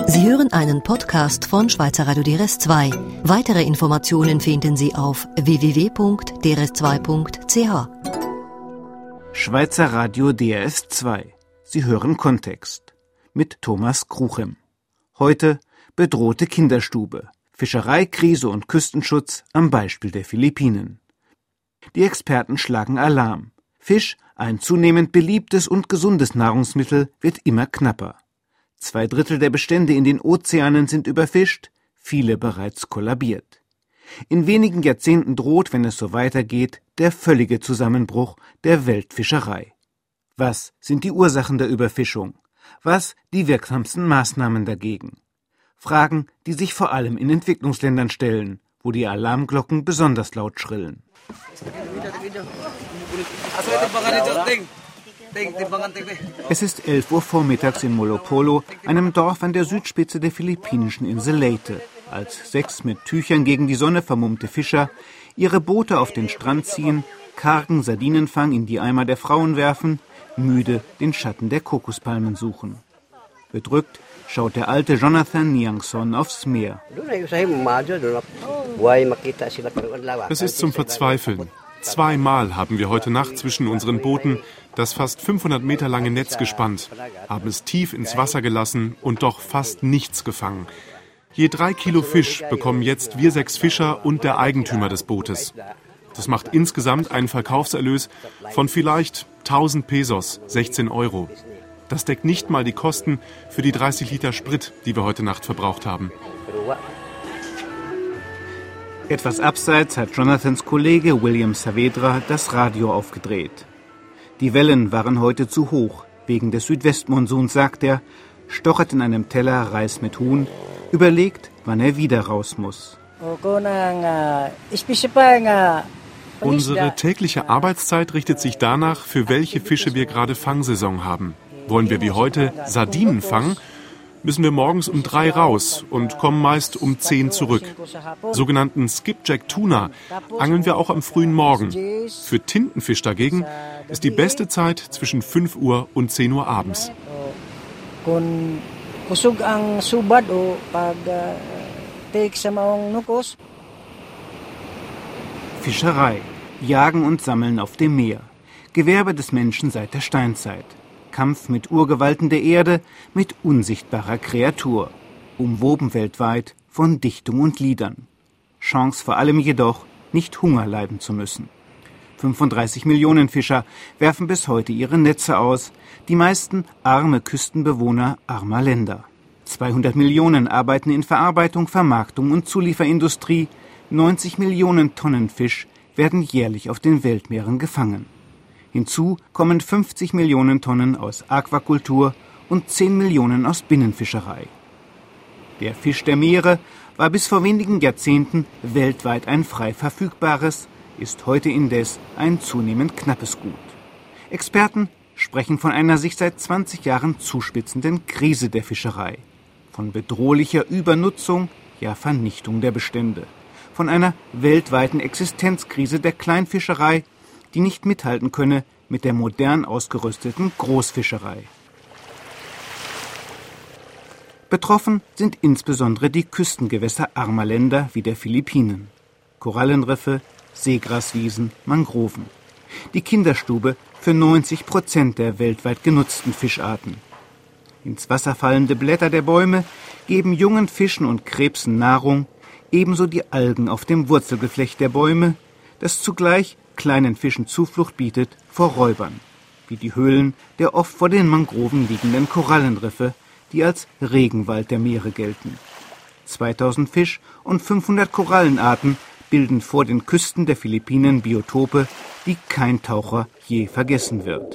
Sie hören einen Podcast von Schweizer Radio DRS2. Weitere Informationen finden Sie auf www.drs2.ch. Schweizer Radio DRS2. Sie hören Kontext. Mit Thomas Kruchem. Heute bedrohte Kinderstube. Fischereikrise und Küstenschutz am Beispiel der Philippinen. Die Experten schlagen Alarm. Fisch, ein zunehmend beliebtes und gesundes Nahrungsmittel, wird immer knapper. 2/3 der Bestände in den Ozeanen sind überfischt, viele bereits kollabiert. In wenigen Jahrzehnten droht, wenn es so weitergeht, der völlige Zusammenbruch der Weltfischerei. Was sind die Ursachen der Überfischung? Was die wirksamsten Maßnahmen dagegen? Fragen, die sich vor allem in Entwicklungsländern stellen, wo die Alarmglocken besonders laut schrillen. Es ist 11 Uhr vormittags in Molopolo, einem Dorf an der Südspitze der philippinischen Insel Leyte, als 6 mit Tüchern gegen die Sonne vermummte Fischer ihre Boote auf den Strand ziehen, kargen Sardinenfang in die Eimer der Frauen werfen, müde den Schatten der Kokospalmen suchen. Bedrückt schaut der alte Jonathan Niangson aufs Meer. Es ist zum Verzweifeln. 2-mal haben wir heute Nacht zwischen unseren Booten das fast 500 Meter lange Netz gespannt, haben es tief ins Wasser gelassen und doch fast nichts gefangen. Je 3 Kilo Fisch bekommen jetzt wir 6 Fischer und der Eigentümer des Bootes. Das macht insgesamt einen Verkaufserlös von vielleicht 1000 Pesos, 16 Euro. Das deckt nicht mal die Kosten für die 30 Liter Sprit, die wir heute Nacht verbraucht haben. Etwas abseits hat Jonathans Kollege William Saavedra das Radio aufgedreht. Die Wellen waren heute zu hoch, wegen des Südwestmonsuns, sagt er, stochert in einem Teller Reis mit Huhn, überlegt, wann er wieder raus muss. Unsere tägliche Arbeitszeit richtet sich danach, für welche Fische wir gerade Fangsaison haben. Wollen wir wie heute Sardinen fangen, müssen wir morgens um 3 raus und kommen meist um 10 zurück. Sogenannten Skipjack Tuna angeln wir auch am frühen Morgen. Für Tintenfisch dagegen ist die beste Zeit zwischen 5 Uhr und 10 Uhr abends. Fischerei, Jagen und Sammeln auf dem Meer. Gewerbe des Menschen seit der Steinzeit. Kampf mit Urgewalten der Erde, mit unsichtbarer Kreatur. Umwoben weltweit von Dichtung und Liedern. Chance vor allem jedoch, nicht Hunger leiden zu müssen. 35 Millionen Fischer werfen bis heute ihre Netze aus, die meisten arme Küstenbewohner armer Länder. 200 Millionen arbeiten in Verarbeitung, Vermarktung und Zulieferindustrie. 90 Millionen Tonnen Fisch werden jährlich auf den Weltmeeren gefangen. Hinzu kommen 50 Millionen Tonnen aus Aquakultur und 10 Millionen aus Binnenfischerei. Der Fisch der Meere war bis vor wenigen Jahrzehnten weltweit ein frei verfügbares, ist heute indes ein zunehmend knappes Gut. Experten sprechen von einer sich seit 20 Jahren zuspitzenden Krise der Fischerei, von bedrohlicher Übernutzung, ja Vernichtung der Bestände, von einer weltweiten Existenzkrise der Kleinfischerei, die nicht mithalten könne mit der modern ausgerüsteten Großfischerei. Betroffen sind insbesondere die Küstengewässer armer Länder wie der Philippinen. Korallenriffe, Seegraswiesen, Mangroven. Die Kinderstube für 90% der weltweit genutzten Fischarten. Ins Wasser fallende Blätter der Bäume geben jungen Fischen und Krebsen Nahrung, ebenso die Algen auf dem Wurzelgeflecht der Bäume, das zugleich kleinen Fischen Zuflucht bietet vor Räubern, wie die Höhlen der oft vor den Mangroven liegenden Korallenriffe, die als Regenwald der Meere gelten. 2000 Fisch- und 500 Korallenarten bilden vor den Küsten der Philippinen Biotope, die kein Taucher je vergessen wird.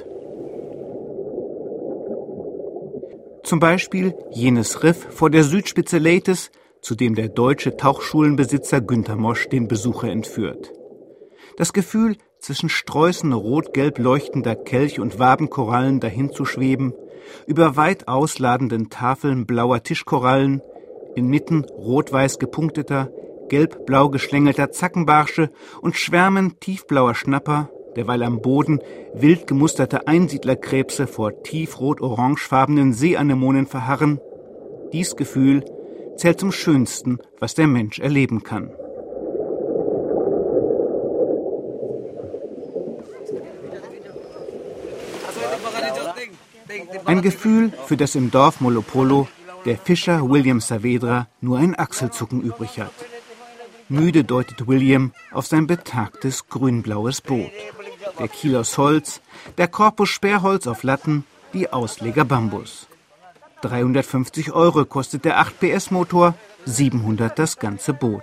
Zum Beispiel jenes Riff vor der Südspitze Leytes, zu dem der deutsche Tauchschulenbesitzer Günter Mosch den Besucher entführt. Das Gefühl, zwischen Sträußen rot-gelb leuchtender Kelch- und Wabenkorallen dahinzuschweben, über weit ausladenden Tafeln blauer Tischkorallen, inmitten rot-weiß gepunkteter, gelb-blau geschlängelter Zackenbarsche und Schwärmen tiefblauer Schnapper, derweil am Boden wild gemusterte Einsiedlerkrebse vor tiefrot-orangefarbenen Seeanemonen verharren, Dies Gefühl zählt zum Schönsten, was der Mensch erleben kann. Ein Gefühl, für das im Dorf Molopolo der Fischer William Saavedra nur ein Achselzucken übrig hat. Müde deutet William auf sein betagtes grünblaues Boot. Der Kiel aus Holz, der Korpus Sperrholz auf Latten, die Ausleger Bambus. 350 € kostet der 8 PS Motor, 700 das ganze Boot.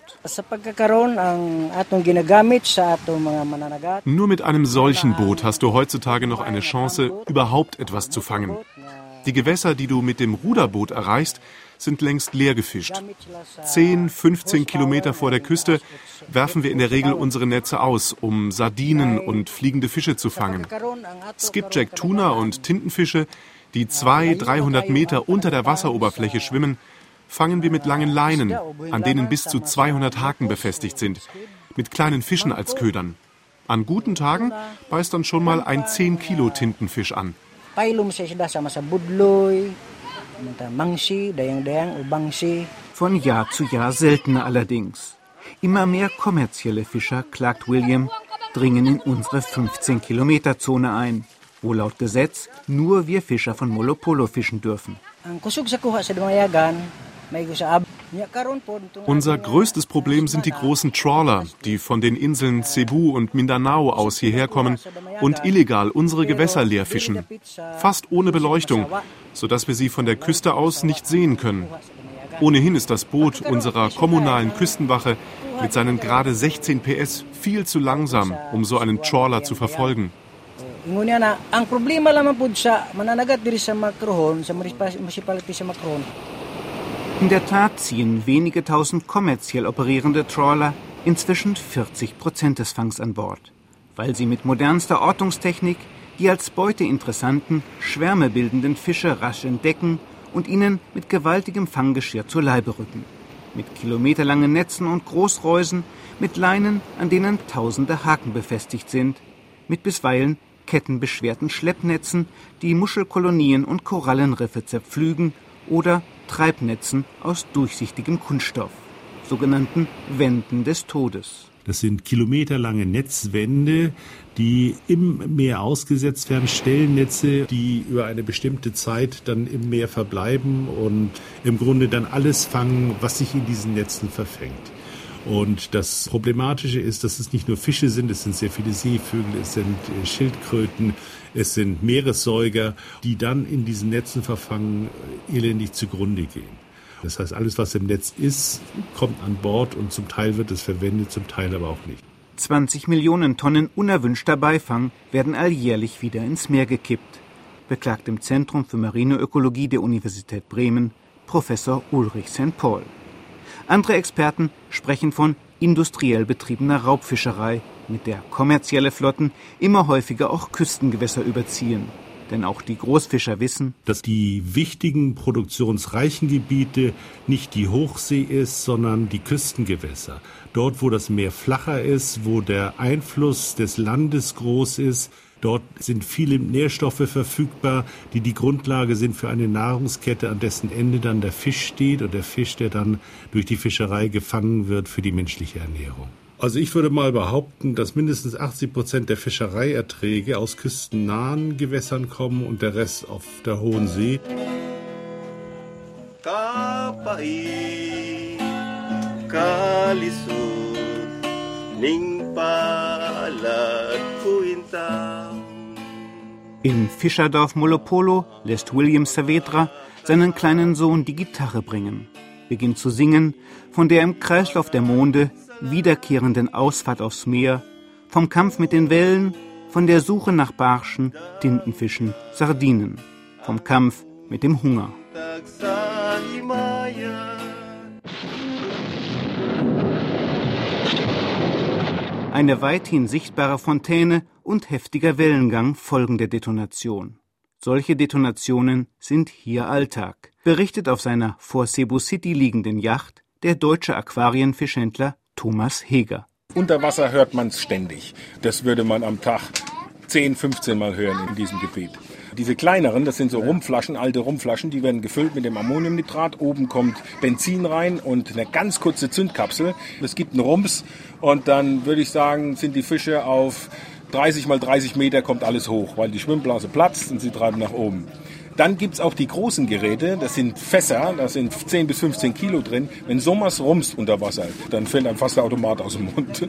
Nur mit einem solchen Boot hast du heutzutage noch eine Chance, überhaupt etwas zu fangen. Die Gewässer, die du mit dem Ruderboot erreichst, sind längst leer gefischt. 10, 15 Kilometer vor der Küste werfen wir in der Regel unsere Netze aus, um Sardinen und fliegende Fische zu fangen. Skipjack, Tuna und Tintenfische, die 200, 300 Meter unter der Wasseroberfläche schwimmen, fangen wir mit langen Leinen, an denen bis zu 200 Haken befestigt sind, mit kleinen Fischen als Ködern. An guten Tagen beißt dann schon mal ein 10 Kilo Tintenfisch an. Von Jahr zu Jahr seltener allerdings. Immer mehr kommerzielle Fischer, klagt William, dringen in unsere 15-Kilometer-Zone ein, wo laut Gesetz nur wir Fischer von Molopolo fischen dürfen. Unser größtes Problem sind die großen Trawler, die von den Inseln Cebu und Mindanao aus hierher kommen und illegal unsere Gewässer leer fischen. Fast ohne Beleuchtung, sodass wir sie von der Küste aus nicht sehen können. Ohnehin ist das Boot unserer kommunalen Küstenwache mit seinen gerade 16 PS viel zu langsam, um so einen Trawler zu verfolgen. Ang problema lamang po sa mananagat diri sa Macrohon, sa Municipality sa Macrohon. In der Tat ziehen wenige tausend kommerziell operierende Trawler inzwischen 40% des Fangs an Bord, weil sie mit modernster Ortungstechnik die als Beute interessanten, Schwärme bildenden Fische rasch entdecken und ihnen mit gewaltigem Fanggeschirr zur Leibe rücken. Mit kilometerlangen Netzen und Großreusen, mit Leinen, an denen tausende Haken befestigt sind, mit bisweilen kettenbeschwerten Schleppnetzen, die Muschelkolonien und Korallenriffe zerpflügen, oder Treibnetzen aus durchsichtigem Kunststoff, sogenannten Wänden des Todes. Das sind kilometerlange Netzwände, die im Meer ausgesetzt werden, Stellnetze, die über eine bestimmte Zeit dann im Meer verbleiben und im Grunde dann alles fangen, was sich in diesen Netzen verfängt. Und das Problematische ist, dass es nicht nur Fische sind, es sind sehr viele Seevögel, es sind Schildkröten, es sind Meeressäuger, die dann in diesen Netzen verfangen, elendig zugrunde gehen. Das heißt, alles, was im Netz ist, kommt an Bord und zum Teil wird es verwendet, zum Teil aber auch nicht. 20 Millionen Tonnen unerwünschter Beifang werden alljährlich wieder ins Meer gekippt, beklagt im Zentrum für Marineökologie der Universität Bremen Professor Ulrich St. Paul. Andere Experten sprechen von industriell betriebener Raubfischerei, mit der kommerzielle Flotten immer häufiger auch Küstengewässer überziehen. Denn auch die Großfischer wissen, dass die wichtigen produktionsreichen Gebiete nicht die Hochsee ist, sondern die Küstengewässer. Dort, wo das Meer flacher ist, wo der Einfluss des Landes groß ist, dort sind viele Nährstoffe verfügbar, die die Grundlage sind für eine Nahrungskette, an dessen Ende dann der Fisch steht und der Fisch, der dann durch die Fischerei gefangen wird für die menschliche Ernährung. Also ich würde mal behaupten, dass mindestens 80% der Fischereierträge aus küstennahen Gewässern kommen und der Rest auf der Hohen See. Im Fischerdorf Molopolo lässt William Saavedra seinen kleinen Sohn die Gitarre bringen, beginnt zu singen von der im Kreislauf der Monde wiederkehrenden Ausfahrt aufs Meer, vom Kampf mit den Wellen, von der Suche nach Barschen, Tintenfischen, Sardinen, vom Kampf mit dem Hunger. Eine weithin sichtbare Fontäne und heftiger Wellengang folgen der Detonation. Solche Detonationen sind hier Alltag, berichtet auf seiner vor Cebu City liegenden Yacht der deutsche Aquarienfischhändler Thomas Heger. Unter Wasser hört man es ständig. Das würde man am Tag 10, 15 Mal hören in diesem Gebiet. Diese kleineren, das sind so Rumflaschen, alte Rumflaschen, die werden gefüllt mit dem Ammoniumnitrat. Oben kommt Benzin rein und eine ganz kurze Zündkapsel. Es gibt einen Rums und dann würde ich sagen, sind die Fische auf 30 mal 30 Meter kommt alles hoch, weil die Schwimmblase platzt und sie treiben nach oben. Dann gibt's auch die großen Geräte, das sind Fässer, da sind 10 bis 15 Kilo drin. Wenn so was rumst unter Wasser, dann fällt einem fast der Automat aus dem Mund.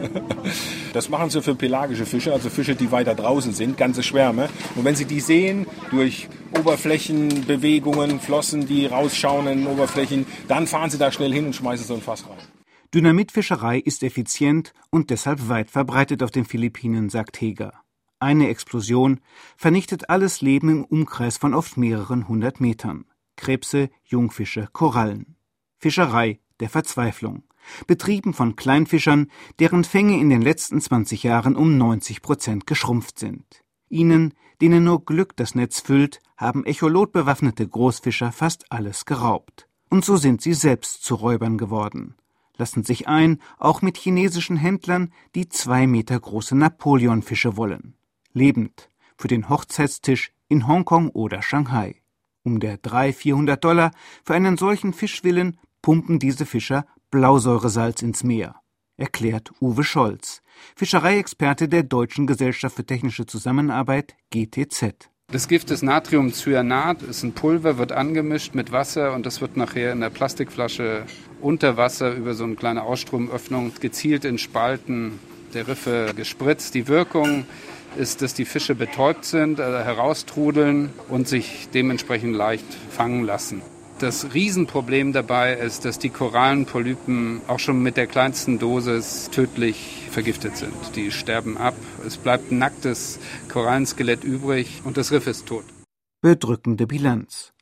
Das machen sie für pelagische Fische, also Fische, die weiter draußen sind, ganze Schwärme. Und wenn sie die sehen, durch Oberflächenbewegungen, Flossen, die rausschauen in Oberflächen, dann fahren sie da schnell hin und schmeißen so ein Fass rein. Dynamitfischerei ist effizient und deshalb weit verbreitet auf den Philippinen, sagt Heger. Eine Explosion vernichtet alles Leben im Umkreis von oft mehreren 100 Metern. Krebse, Jungfische, Korallen. Fischerei der Verzweiflung. Betrieben von Kleinfischern, deren Fänge in den letzten 20 Jahren um 90% geschrumpft sind. Ihnen, denen nur Glück das Netz füllt, haben echolotbewaffnete Großfischer fast alles geraubt. Und so sind sie selbst zu Räubern geworden. Lassen sich ein, auch mit chinesischen Händlern, die 2 Meter große Napoleonfische wollen. Lebend, für den Hochzeitstisch in Hongkong oder Shanghai. Um der $300-400 für einen solchen Fisch willen pumpen diese Fischer Blausäuresalz ins Meer, erklärt Uwe Scholz, Fischereiexperte der Deutschen Gesellschaft für technische Zusammenarbeit, GTZ. Das Gift ist Natriumcyanat, ist ein Pulver, wird angemischt mit Wasser und das wird nachher in der Plastikflasche unter Wasser über so eine kleine Ausstromöffnung gezielt in Spalten der Riffe gespritzt. Die Wirkung ist, dass die Fische betäubt sind, heraustrudeln und sich dementsprechend leicht fangen lassen. Das Riesenproblem dabei ist, dass die Korallenpolypen auch schon mit der kleinsten Dosis tödlich vergiftet sind. Die sterben ab, es bleibt ein nacktes Korallenskelett übrig und das Riff ist tot. Bedrückende Bilanz.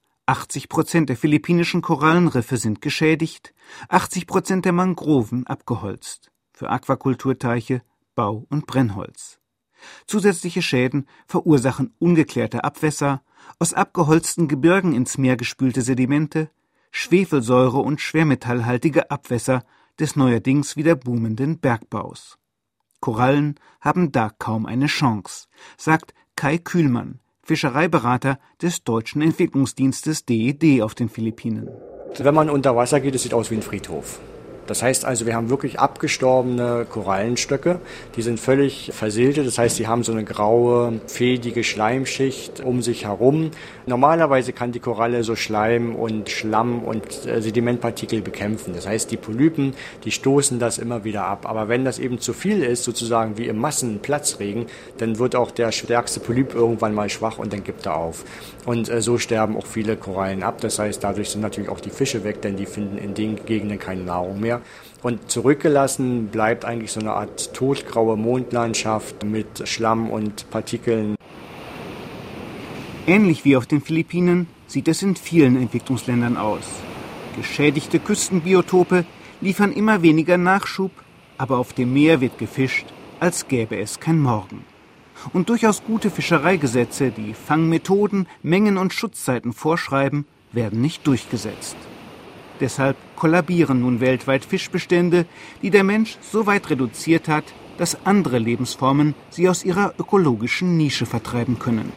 80% der philippinischen Korallenriffe sind geschädigt, 80% der Mangroven abgeholzt. Für Aquakulturteiche, Bau- und Brennholz. Zusätzliche Schäden verursachen ungeklärte Abwässer, aus abgeholzten Gebirgen ins Meer gespülte Sedimente, Schwefelsäure und schwermetallhaltige Abwässer des neuerdings wieder boomenden Bergbaus. Korallen haben da kaum eine Chance, sagt Kai Kühlmann, Fischereiberater des Deutschen Entwicklungsdienstes DED auf den Philippinen. Wenn man unter Wasser geht, es sieht aus wie ein Friedhof. Das heißt also, wir haben wirklich abgestorbene Korallenstöcke, die sind völlig versiltet, das heißt, sie haben so eine graue, fädige Schleimschicht um sich herum. Normalerweise kann die Koralle so Schleim und Schlamm und Sedimentpartikel bekämpfen. Das heißt, die Polypen, die stoßen das immer wieder ab. Aber wenn das eben zu viel ist, sozusagen wie im Massenplatzregen, dann wird auch der stärkste Polyp irgendwann mal schwach und dann gibt er auf. Und so sterben auch viele Korallen ab. Das heißt, dadurch sind natürlich auch die Fische weg, denn die finden in den Gegenden keine Nahrung mehr. Und zurückgelassen bleibt eigentlich so eine Art totgraue Mondlandschaft mit Schlamm und Partikeln. Ähnlich wie auf den Philippinen sieht es in vielen Entwicklungsländern aus. Geschädigte Küstenbiotope liefern immer weniger Nachschub, aber auf dem Meer wird gefischt, als gäbe es kein Morgen. Und durchaus gute Fischereigesetze, die Fangmethoden, Mengen und Schutzzeiten vorschreiben, werden nicht durchgesetzt. Deshalb kollabieren nun weltweit Fischbestände, die der Mensch so weit reduziert hat, dass andere Lebensformen sie aus ihrer ökologischen Nische vertreiben können.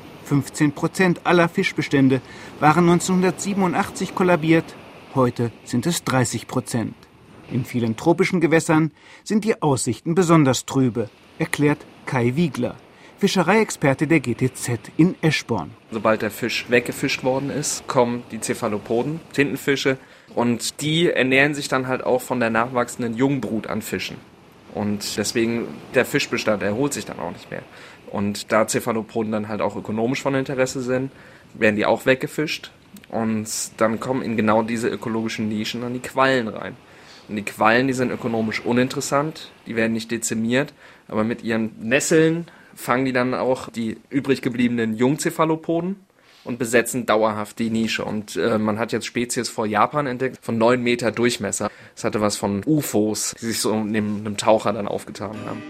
15% aller Fischbestände waren 1987 kollabiert, heute sind es 30%. In vielen tropischen Gewässern sind die Aussichten besonders trübe, erklärt Kai Wiegler, Fischereiexperte der GTZ in Eschborn. Sobald der Fisch weggefischt worden ist, kommen die Cephalopoden, Tintenfische, und die ernähren sich dann halt auch von der nachwachsenden Jungbrut an Fischen. Und deswegen, der Fischbestand erholt sich dann auch nicht mehr. Und da Cephalopoden dann halt auch ökonomisch von Interesse sind, werden die auch weggefischt. Und dann kommen in genau diese ökologischen Nischen dann die Quallen rein. Und die Quallen, die sind ökonomisch uninteressant, die werden nicht dezimiert, aber mit ihren Nesseln fangen die dann auch die übrig gebliebenen Jungcephalopoden und besetzen dauerhaft die Nische. Und man hat jetzt Spezies vor Japan entdeckt, von 9 Meter Durchmesser. Das hatte was von UFOs, die sich so neben einem Taucher dann aufgetan haben.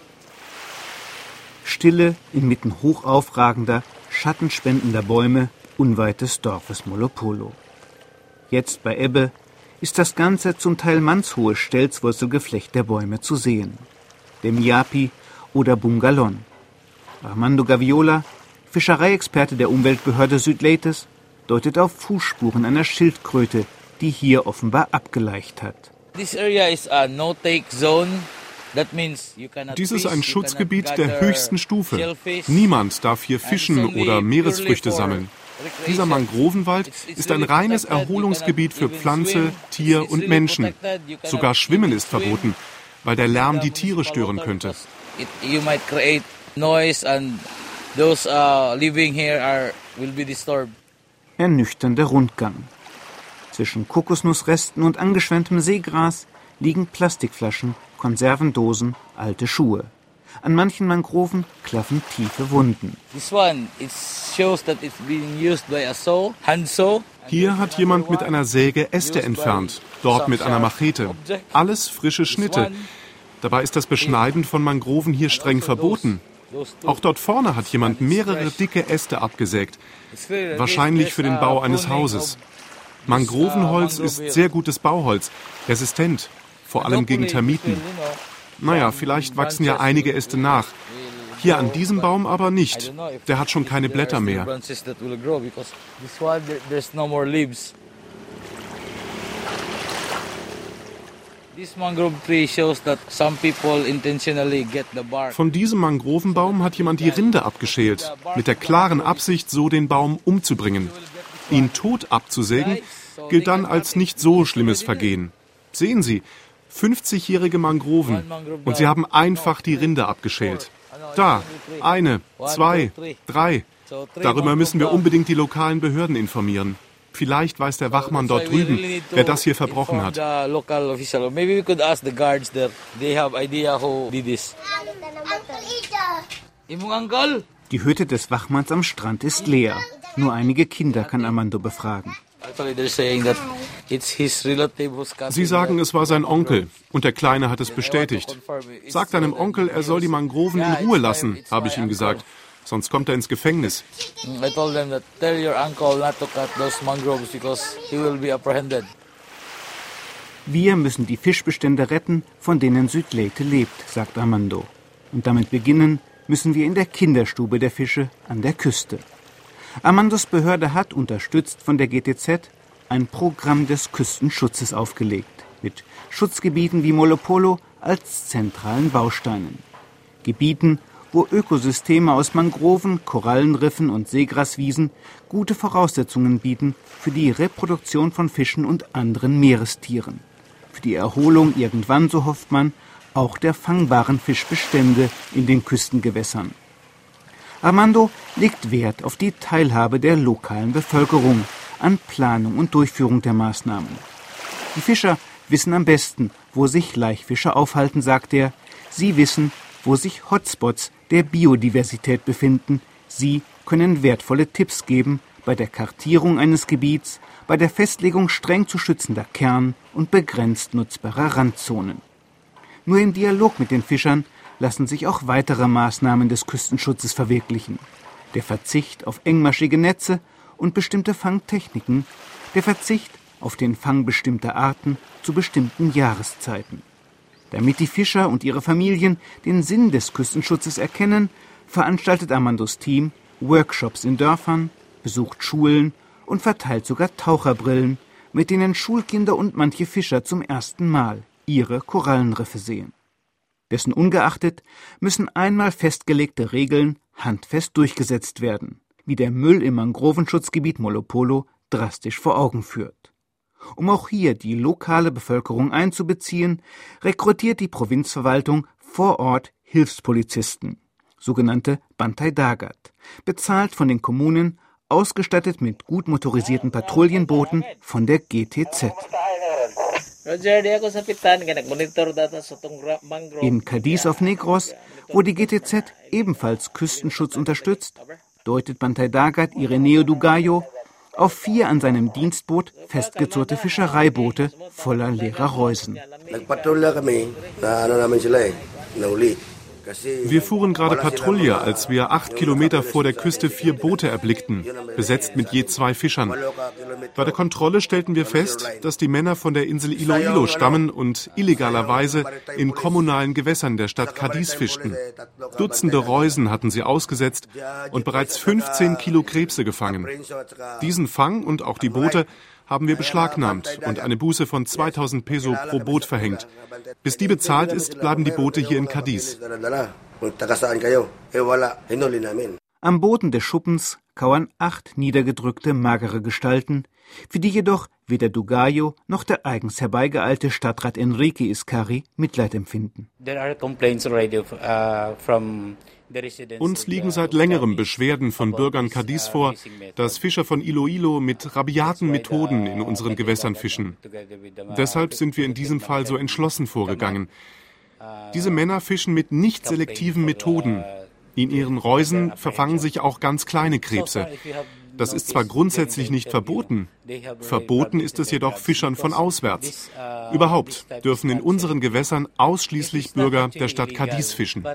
Stille inmitten hochaufragender, schattenspendender Bäume, unweit des Dorfes Molopolo. Jetzt bei Ebbe ist das ganze zum Teil mannshohe Stelzwurzelgeflecht der Bäume zu sehen. Der Miapi oder Bungalon. Armando Gaviola, Fischereiexperte der Umweltbehörde Südleites, deutet auf Fußspuren einer Schildkröte, die hier offenbar abgeleicht hat. Dies ist ein Schutzgebiet der höchsten Stufe. Niemand darf hier fischen oder Meeresfrüchte sammeln. Dieser Mangrovenwald ist ein reines Erholungsgebiet für Pflanze, Tier und Menschen. Sogar Schwimmen ist verboten, weil der Lärm die Tiere stören könnte. Ernüchternder Rundgang. Zwischen Kokosnussresten und angeschwemmtem Seegras liegen Plastikflaschen, Konservendosen, alte Schuhe. An manchen Mangroven klaffen tiefe Wunden. Hier hat jemand mit einer Säge Äste entfernt, dort mit einer Machete. Alles frische Schnitte. Dabei ist das Beschneiden von Mangroven hier streng verboten. Auch dort vorne hat jemand mehrere dicke Äste abgesägt. Wahrscheinlich für den Bau eines Hauses. Mangrovenholz ist sehr gutes Bauholz, resistent, vor allem gegen Termiten. Naja, vielleicht wachsen ja einige Äste nach. Hier an diesem Baum aber nicht. Der hat schon keine Blätter mehr. Von diesem Mangrovenbaum hat jemand die Rinde abgeschält, mit der klaren Absicht, so den Baum umzubringen. Ihn tot abzusägen, gilt dann als nicht so schlimmes Vergehen. Sehen Sie, 50-jährige Mangroven und sie haben einfach die Rinde abgeschält. Da, 1, 2, 3. Darüber müssen wir unbedingt die lokalen Behörden informieren. Vielleicht weiß der Wachmann dort drüben, wer das hier verbrochen hat. Die Hütte des Wachmanns am Strand ist leer. Nur einige Kinder kann Armando befragen. Sie sagen, es war sein Onkel und der Kleine hat es bestätigt. Sag deinem Onkel, er soll die Mangroven in Ruhe lassen, habe ich ihm gesagt. Sonst kommt er ins Gefängnis. Wir müssen die Fischbestände retten, von denen Südleite lebt, sagt Armando. Und damit beginnen müssen wir in der Kinderstube der Fische an der Küste. Armandos Behörde hat, unterstützt von der GTZ, ein Programm des Küstenschutzes aufgelegt, mit Schutzgebieten wie Molopolo als zentralen Bausteinen. Gebieten, wo Ökosysteme aus Mangroven, Korallenriffen und Seegraswiesen gute Voraussetzungen bieten für die Reproduktion von Fischen und anderen Meerestieren. Für die Erholung irgendwann, so hofft man, auch der fangbaren Fischbestände in den Küstengewässern. Armando legt Wert auf die Teilhabe der lokalen Bevölkerung an Planung und Durchführung der Maßnahmen. Die Fischer wissen am besten, wo sich Laichfische aufhalten, sagt er. Sie wissen, wo sich Hotspots der Biodiversität befinden. Sie können wertvolle Tipps geben bei der Kartierung eines Gebiets, bei der Festlegung streng zu schützender Kern- und begrenzt nutzbarer Randzonen. Nur im Dialog mit den Fischern lassen sich auch weitere Maßnahmen des Küstenschutzes verwirklichen. Der Verzicht auf engmaschige Netze und bestimmte Fangtechniken, der Verzicht auf den Fang bestimmter Arten zu bestimmten Jahreszeiten. Damit die Fischer und ihre Familien den Sinn des Küstenschutzes erkennen, veranstaltet Armandos Team Workshops in Dörfern, besucht Schulen und verteilt sogar Taucherbrillen, mit denen Schulkinder und manche Fischer zum ersten Mal ihre Korallenriffe sehen. Dessen ungeachtet müssen einmal festgelegte Regeln handfest durchgesetzt werden, wie der Müll im Mangrovenschutzgebiet Molopolo drastisch vor Augen führt. Um auch hier die lokale Bevölkerung einzubeziehen, rekrutiert die Provinzverwaltung vor Ort Hilfspolizisten, sogenannte Bantay Dagat, bezahlt von den Kommunen, ausgestattet mit gut motorisierten Patrouillenbooten von der GTZ. In Cadiz auf Negros, wo die GTZ ebenfalls Küstenschutz unterstützt, deutet Bantay Dagat Ireneo Dugayo auf 4 an seinem Dienstboot festgezurrte Fischereiboote voller leerer Reusen. Wir fuhren gerade Patrouille, als wir 8 Kilometer vor der Küste 4 Boote erblickten, besetzt mit je 2 Fischern. Bei der Kontrolle stellten wir fest, dass die Männer von der Insel Iloilo stammen und illegalerweise in kommunalen Gewässern der Stadt Cadiz fischten. Dutzende Reusen hatten sie ausgesetzt und bereits 15 Kilo Krebse gefangen. Diesen Fang und auch die Boote haben wir beschlagnahmt und eine Buße von 2000 Peso pro Boot verhängt. Bis die bezahlt ist, bleiben die Boote hier in Cadiz. Am Boden des Schuppens kauern 8 niedergedrückte, magere Gestalten, für die jedoch weder Dugayo noch der eigens herbeigeeilte Stadtrat Enrique Iscari Mitleid empfinden. Uns liegen seit längerem Beschwerden von Bürgern Cadiz vor, dass Fischer von Iloilo mit rabiaten Methoden in unseren Gewässern fischen. Deshalb sind wir in diesem Fall so entschlossen vorgegangen. Diese Männer fischen mit nicht selektiven Methoden. In ihren Reusen verfangen sich auch ganz kleine Krebse. Das ist zwar grundsätzlich nicht verboten, verboten ist es jedoch Fischern von auswärts. Überhaupt dürfen in unseren Gewässern ausschließlich Bürger der Stadt Cadiz fischen.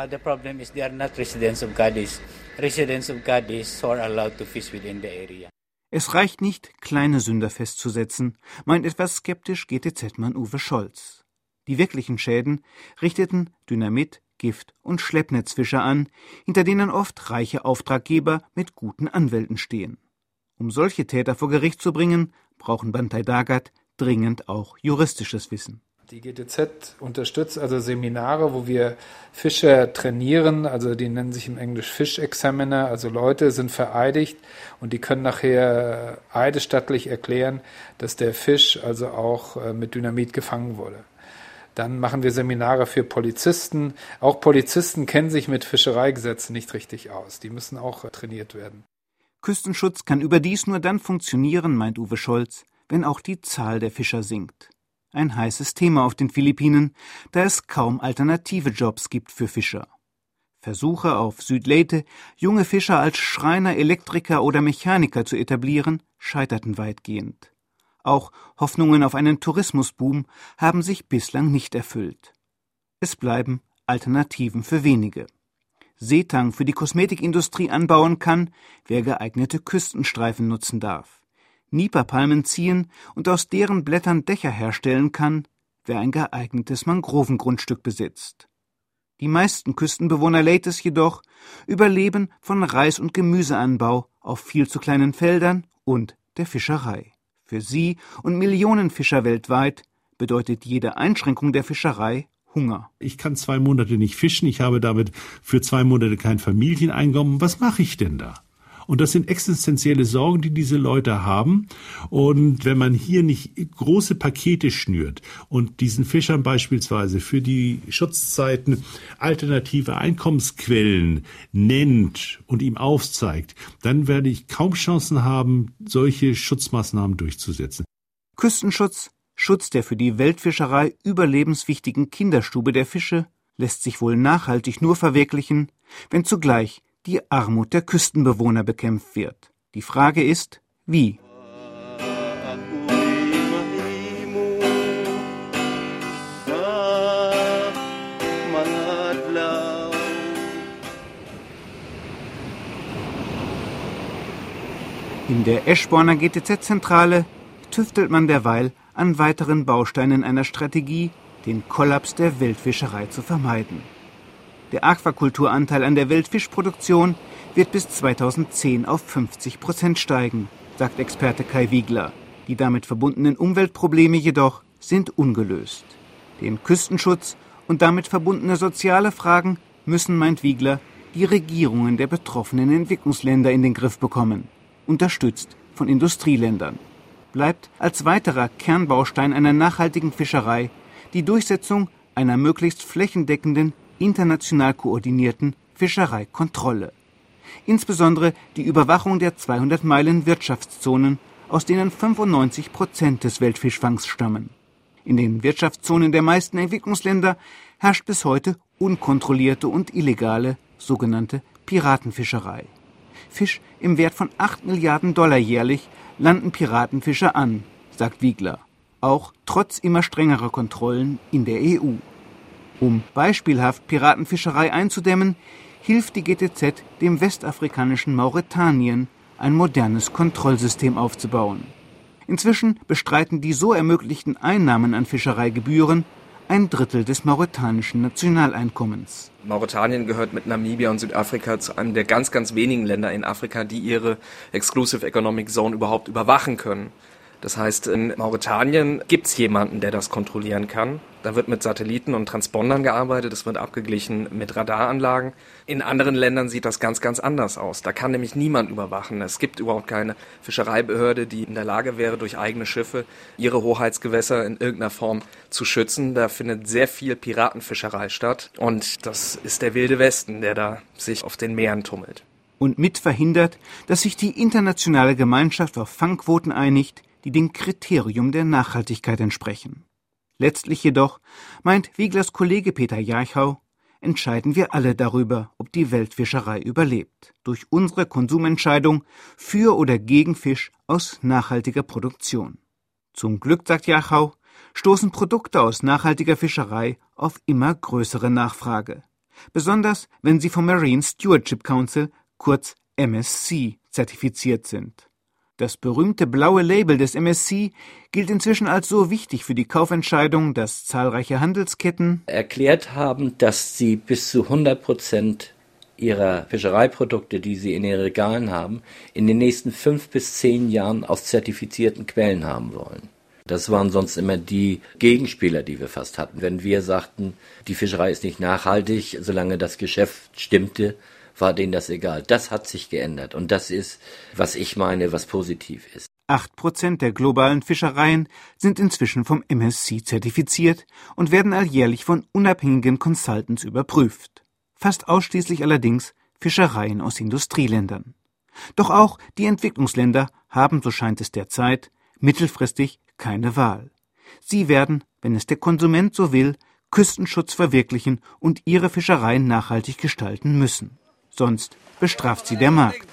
Es reicht nicht, kleine Sünder festzusetzen, meint etwas skeptisch GTZ-Mann Uwe Scholz. Die wirklichen Schäden richteten Dynamit, Gift- und Schleppnetzfischer an, hinter denen oft reiche Auftraggeber mit guten Anwälten stehen. Um solche Täter vor Gericht zu bringen, brauchen Bantay Dagat dringend auch juristisches Wissen. Die GTZ unterstützt also Seminare, wo wir Fischer trainieren, also die nennen sich im Englisch Fish Examiner, also Leute sind vereidigt und die können nachher eidesstattlich erklären, dass der Fisch also auch mit Dynamit gefangen wurde. Dann machen wir Seminare für Polizisten. Auch Polizisten kennen sich mit Fischereigesetzen nicht richtig aus. Die müssen auch trainiert werden. Küstenschutz kann überdies nur dann funktionieren, meint Uwe Scholz, wenn auch die Zahl der Fischer sinkt. Ein heißes Thema auf den Philippinen, da es kaum alternative Jobs gibt für Fischer. Versuche auf Südleyte, junge Fischer als Schreiner, Elektriker oder Mechaniker zu etablieren, scheiterten weitgehend. Auch Hoffnungen auf einen Tourismusboom haben sich bislang nicht erfüllt. Es bleiben Alternativen für wenige. Seetang für die Kosmetikindustrie anbauen kann, wer geeignete Küstenstreifen nutzen darf. Nipa-Palmen ziehen und aus deren Blättern Dächer herstellen kann, wer ein geeignetes Mangrovengrundstück besitzt. Die meisten Küstenbewohner Leytes jedoch überleben von Reis- und Gemüseanbau auf viel zu kleinen Feldern und der Fischerei. Für sie und Millionen Fischer weltweit bedeutet jede Einschränkung der Fischerei Hunger. Ich kann 2 Monate nicht fischen, ich habe damit für 2 Monate kein Familieneinkommen. Was mache ich denn da? Und das sind existenzielle Sorgen, die diese Leute haben. Und wenn man hier nicht große Pakete schnürt und diesen Fischern beispielsweise für die Schutzzeiten alternative Einkommensquellen nennt und ihm aufzeigt, dann werde ich kaum Chancen haben, solche Schutzmaßnahmen durchzusetzen. Küstenschutz, Schutz der für die Weltfischerei überlebenswichtigen Kinderstube der Fische, lässt sich wohl nachhaltig nur verwirklichen, wenn zugleich die Armut der Küstenbewohner bekämpft wird. Die Frage ist, wie? In der Eschborner GTZ-Zentrale tüftelt man derweil an weiteren Bausteinen einer Strategie, den Kollaps der Weltfischerei zu vermeiden. Der Aquakulturanteil an der Weltfischproduktion wird bis 2010 auf 50% steigen, sagt Experte Kai Wiegler. Die damit verbundenen Umweltprobleme jedoch sind ungelöst. Den Küstenschutz und damit verbundene soziale Fragen müssen, meint Wiegler, die Regierungen der betroffenen Entwicklungsländer in den Griff bekommen, unterstützt von Industrieländern. Bleibt als weiterer Kernbaustein einer nachhaltigen Fischerei die Durchsetzung einer möglichst flächendeckenden, international koordinierten Fischereikontrolle. Insbesondere die Überwachung der 200 Meilen Wirtschaftszonen, aus denen 95% des Weltfischfangs stammen. In den Wirtschaftszonen der meisten Entwicklungsländer herrscht bis heute unkontrollierte und illegale sogenannte Piratenfischerei. Fisch im Wert von $8 Milliarden jährlich landen Piratenfischer an, sagt Wiegler, auch trotz immer strengerer Kontrollen in der EU. Um beispielhaft Piratenfischerei einzudämmen, hilft die GTZ dem westafrikanischen Mauretanien, ein modernes Kontrollsystem aufzubauen. Inzwischen bestreiten die so ermöglichten Einnahmen an Fischereigebühren 1/3 des mauretanischen Nationaleinkommens. Mauretanien gehört mit Namibia und Südafrika zu einem der ganz, ganz wenigen Länder in Afrika, die ihre Exclusive Economic Zone überhaupt überwachen können. Das heißt, in Mauretanien gibt es jemanden, der das kontrollieren kann. Da wird mit Satelliten und Transpondern gearbeitet, es wird abgeglichen mit Radaranlagen. In anderen Ländern sieht das ganz, ganz anders aus. Da kann nämlich niemand überwachen. Es gibt überhaupt keine Fischereibehörde, die in der Lage wäre, durch eigene Schiffe ihre Hoheitsgewässer in irgendeiner Form zu schützen. Da findet sehr viel Piratenfischerei statt. Und das ist der wilde Westen, der da sich auf den Meeren tummelt. Und mit verhindert, dass sich die internationale Gemeinschaft auf Fangquoten einigt, die dem Kriterium der Nachhaltigkeit entsprechen. Letztlich jedoch, meint Wieglers Kollege Peter Jarchow, entscheiden wir alle darüber, ob die Weltfischerei überlebt, durch unsere Konsumentscheidung für oder gegen Fisch aus nachhaltiger Produktion. Zum Glück, sagt Jarchow, stoßen Produkte aus nachhaltiger Fischerei auf immer größere Nachfrage, besonders wenn sie vom Marine Stewardship Council, kurz MSC, zertifiziert sind. Das berühmte blaue Label des MSC gilt inzwischen als so wichtig für die Kaufentscheidung, dass zahlreiche Handelsketten erklärt haben, dass sie bis zu 100% ihrer Fischereiprodukte, die sie in ihren Regalen haben, in den nächsten 5 bis 10 Jahren aus zertifizierten Quellen haben wollen. Das waren sonst immer die Gegenspieler, die wir fast hatten. Wenn wir sagten, die Fischerei ist nicht nachhaltig, solange das Geschäft stimmte, war denen das egal. Das hat sich geändert und das ist, was ich meine, was positiv ist. 8% der globalen Fischereien sind inzwischen vom MSC zertifiziert und werden alljährlich von unabhängigen Consultants überprüft. Fast ausschließlich allerdings Fischereien aus Industrieländern. Doch auch die Entwicklungsländer haben, so scheint es derzeit, mittelfristig keine Wahl. Sie werden, wenn es der Konsument so will, Küstenschutz verwirklichen und ihre Fischereien nachhaltig gestalten müssen. Sonst bestraft sie der Markt.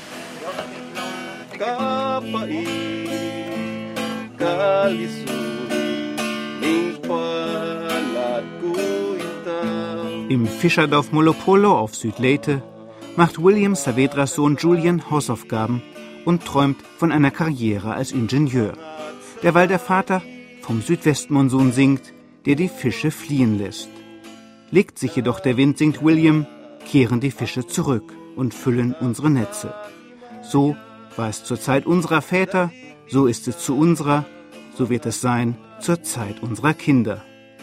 Im Fischerdorf Molopolo auf Südleyte macht William Saavedras Sohn Julian Hausaufgaben und träumt von einer Karriere als Ingenieur. Derweil der Vater vom Südwestmonsun singt, der die Fische fliehen lässt. Legt sich jedoch der Wind, singt William, kehren die Fische zurück und füllen unsere Netze. So war es zur Zeit unserer Väter, so ist es zu unserer, so wird es sein zur Zeit unserer Kinder.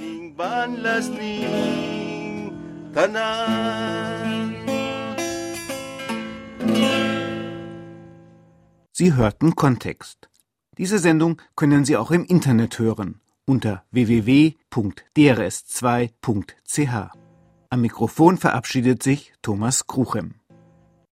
Sie hörten Kontext. Diese Sendung können Sie auch im Internet hören, unter www.drs2.ch. Am Mikrofon verabschiedet sich Thomas Kruchem.